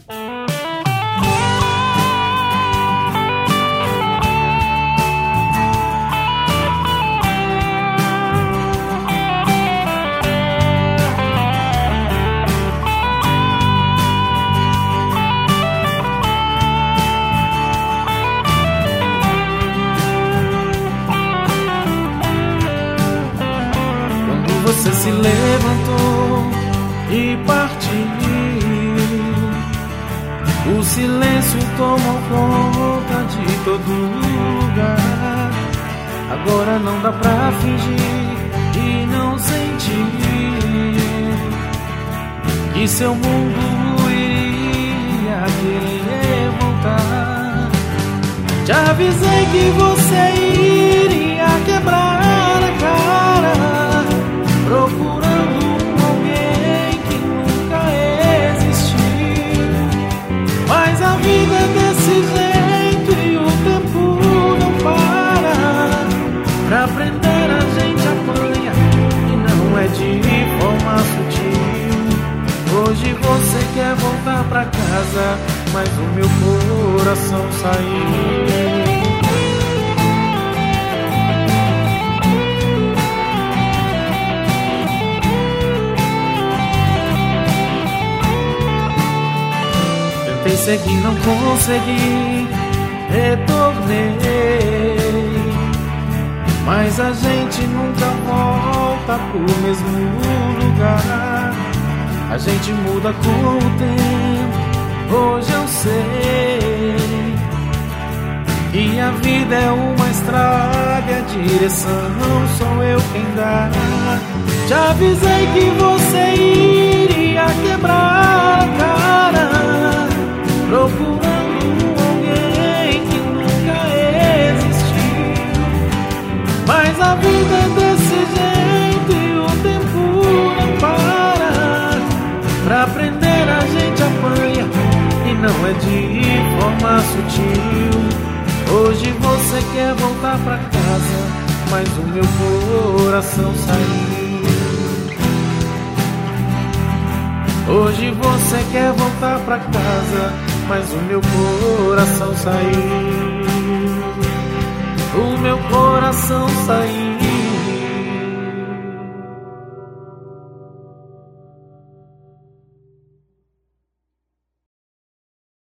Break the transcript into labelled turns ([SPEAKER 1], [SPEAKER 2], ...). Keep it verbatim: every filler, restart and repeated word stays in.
[SPEAKER 1] Você se levantou e partiu. O silêncio tomou conta de todo lugar. Agora não dá pra fingir e não sentir que seu mundo iria querer voltar. Te avisei que você iria quebrar a cara, procurando alguém que nunca existiu. Mas a vida é desse jeito e o tempo não para. Pra aprender a gente apanha e não é de forma sutil. Hoje você quer voltar pra casa, mas o meu coração saiu. Tentei seguir, não consegui, retornei. Mas a gente nunca volta pro mesmo lugar. A gente muda com o tempo, hoje eu sei. E a vida é uma estrada e a direção sou eu quem dá. Te avisei que você iria quebrar a cara, procurando alguém que nunca existiu. Mas a vida é desse jeito e o tempo não para. Pra aprender a gente apanha e não é de forma sutil. Hoje você quer voltar pra casa, mas o meu coração saiu. Hoje você quer voltar pra casa, mas o meu coração saiu. O meu coração saiu.